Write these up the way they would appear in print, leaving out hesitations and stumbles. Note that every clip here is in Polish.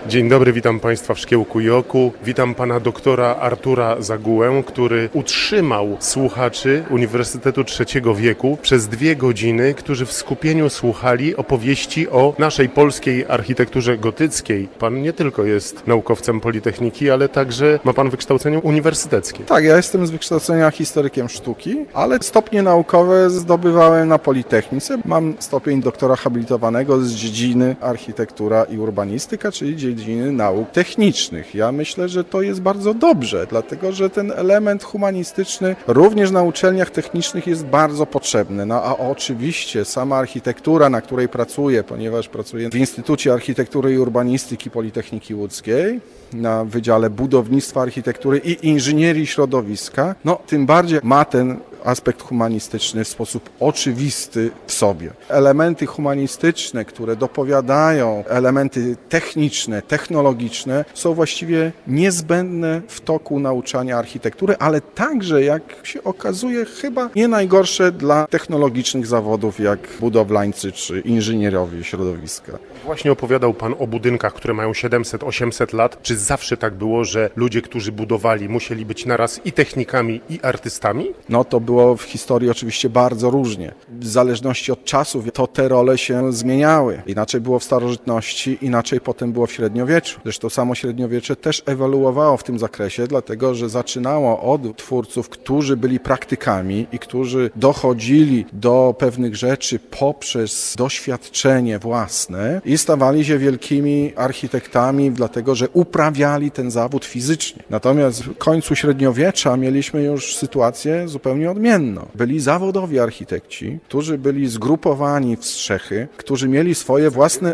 Dzień dobry, witam Państwa w Szkiełku i Oku. Witam Pana doktora Artura Zagułę, który utrzymał słuchaczy Uniwersytetu Trzeciego Wieku przez 2 godziny, którzy w skupieniu słuchali opowieści o naszej polskiej architekturze gotyckiej. Pan nie tylko jest naukowcem Politechniki, ale także ma Pan wykształcenie uniwersyteckie. Tak, ja jestem z wykształcenia historykiem sztuki, ale stopnie naukowe zdobywałem na Politechnice. Mam stopień doktora habilitowanego z dziedziny architektura i urbanistyka, czyli dziedziny nauk technicznych. Ja myślę, że to jest bardzo dobrze, dlatego że ten element humanistyczny również na uczelniach technicznych jest bardzo potrzebny. No a oczywiście sama architektura, na której pracuję, ponieważ pracuję w Instytucie Architektury i Urbanistyki Politechniki Łódzkiej, na Wydziale Budownictwa, Architektury i Inżynierii Środowiska, no tym bardziej ma ten aspekt humanistyczny w sposób oczywisty w sobie. Elementy humanistyczne, które dopowiadają, elementy techniczne, technologiczne są właściwie niezbędne w toku nauczania architektury, ale także, jak się okazuje, chyba nie najgorsze dla technologicznych zawodów jak budowlańcy czy inżynierowie środowiska. Właśnie opowiadał Pan o budynkach, które mają 700-800 lat. Czy zawsze tak było, że ludzie, którzy budowali, musieli być naraz i technikami, i artystami? No to było w historii oczywiście bardzo różnie. W zależności od czasów to te role się zmieniały. Inaczej było w starożytności, inaczej potem było w średniowieczu. Zresztą samo średniowiecze też ewoluowało w tym zakresie, dlatego że zaczynało od twórców, którzy byli praktykami i którzy dochodzili do pewnych rzeczy poprzez doświadczenie własne i stawali się wielkimi architektami, dlatego że uprawiali ten zawód fizycznie. Natomiast w końcu średniowiecza mieliśmy już sytuację zupełnie odmienną. Byli zawodowi architekci, którzy byli zgrupowani w strzechy, którzy mieli swoje własne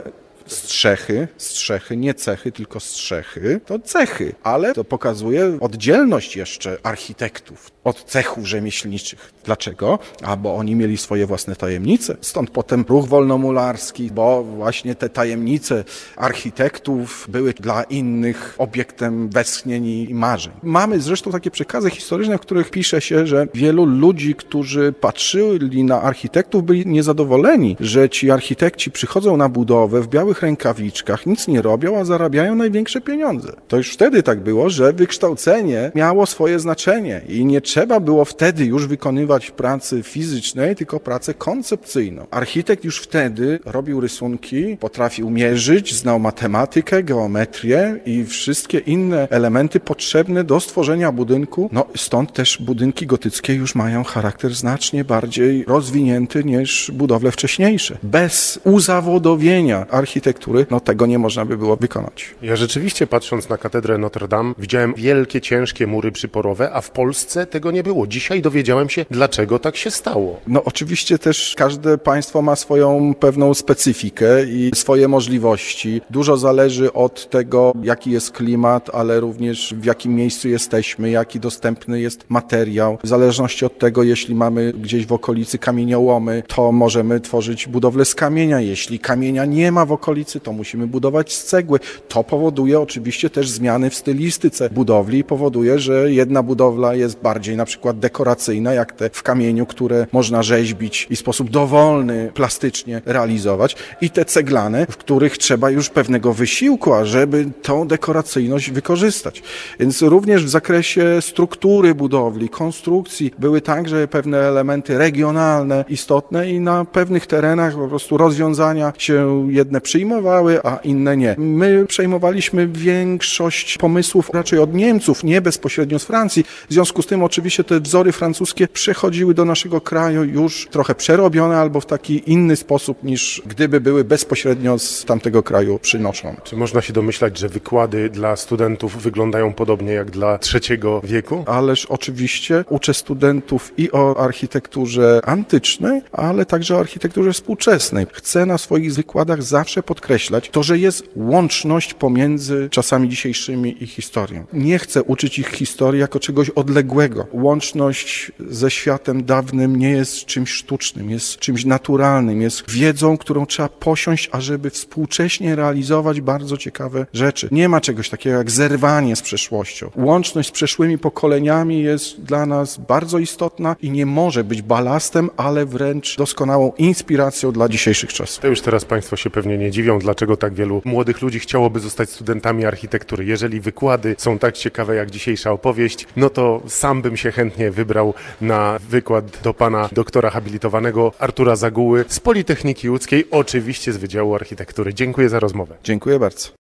strzechy, nie cechy, tylko strzechy, to cechy, ale to pokazuje oddzielność jeszcze architektów od cechów rzemieślniczych. Dlaczego? Bo oni mieli swoje własne tajemnice. Stąd potem ruch wolnomularski, bo właśnie te tajemnice architektów były dla innych obiektem westchnień i marzeń. Mamy zresztą takie przekazy historyczne, w których pisze się, że wielu ludzi, którzy patrzyli na architektów, byli niezadowoleni, że ci architekci przychodzą na budowę w białych rękawiczkach, nic nie robią, a zarabiają największe pieniądze. To już wtedy tak było, że wykształcenie miało swoje znaczenie i nie trzeba było wtedy już wykonywać pracy fizycznej, tylko pracę koncepcyjną. Architekt już wtedy robił rysunki, potrafił mierzyć, znał matematykę, geometrię i wszystkie inne elementy potrzebne do stworzenia budynku. No stąd też budynki gotyckie już mają charakter znacznie bardziej rozwinięty niż budowle wcześniejsze. Bez uzawodowienia architektury, no tego nie można by było wykonać. Ja rzeczywiście, patrząc na katedrę Notre Dame, widziałem wielkie, ciężkie mury przyporowe, a w Polsce tego nie było. Dzisiaj dowiedziałem się, dlaczego tak się stało. No oczywiście też każde państwo ma swoją pewną specyfikę i swoje możliwości. Dużo zależy od tego, jaki jest klimat, ale również w jakim miejscu jesteśmy, jaki dostępny jest materiał. W zależności od tego, jeśli mamy gdzieś w okolicy kamieniołomy, to możemy tworzyć budowlę z kamienia. Jeśli kamienia nie ma w okolicy, to musimy budować z cegły. To powoduje oczywiście też zmiany w stylistyce budowli i powoduje, że jedna budowla jest bardziej na przykład dekoracyjna, jak te w kamieniu, które można rzeźbić i w sposób dowolny, plastycznie realizować, i te ceglane, w których trzeba już pewnego wysiłku, ażeby tą dekoracyjność wykorzystać. Więc również w zakresie struktury budowli, konstrukcji były także pewne elementy regionalne istotne i na pewnych terenach po prostu rozwiązania się jedne przyjmowały, a inne nie. My przejmowaliśmy większość pomysłów raczej od Niemców, nie bezpośrednio z Francji. W związku z tym oczywiście te wzory francuskie przechodziły do naszego kraju już trochę przerobione albo w taki inny sposób, niż gdyby były bezpośrednio z tamtego kraju przynoszone. Czy można się domyślać, że wykłady dla studentów wyglądają podobnie jak dla trzeciego wieku? Ależ oczywiście uczę studentów i o architekturze antycznej, ale także o architekturze współczesnej. Chcę na swoich wykładach zawsze podkreślać to, że jest łączność pomiędzy czasami dzisiejszymi i historią. Nie chcę uczyć ich historii jako czegoś odległego. Łączność ze światem dawnym nie jest czymś sztucznym, jest czymś naturalnym, jest wiedzą, którą trzeba posiąść, ażeby współcześnie realizować bardzo ciekawe rzeczy. Nie ma czegoś takiego jak zerwanie z przeszłością. Łączność z przeszłymi pokoleniami jest dla nas bardzo istotna i nie może być balastem, ale wręcz doskonałą inspiracją dla dzisiejszych czasów. To już teraz Państwo się pewnie nie dziwią, dziwią, dlaczego tak wielu młodych ludzi chciałoby zostać studentami architektury. Jeżeli wykłady są tak ciekawe jak dzisiejsza opowieść, no to sam bym się chętnie wybrał na wykład do pana doktora habilitowanego Artura Zaguły z Politechniki Łódzkiej, oczywiście z Wydziału Architektury. Dziękuję za rozmowę. Dziękuję bardzo.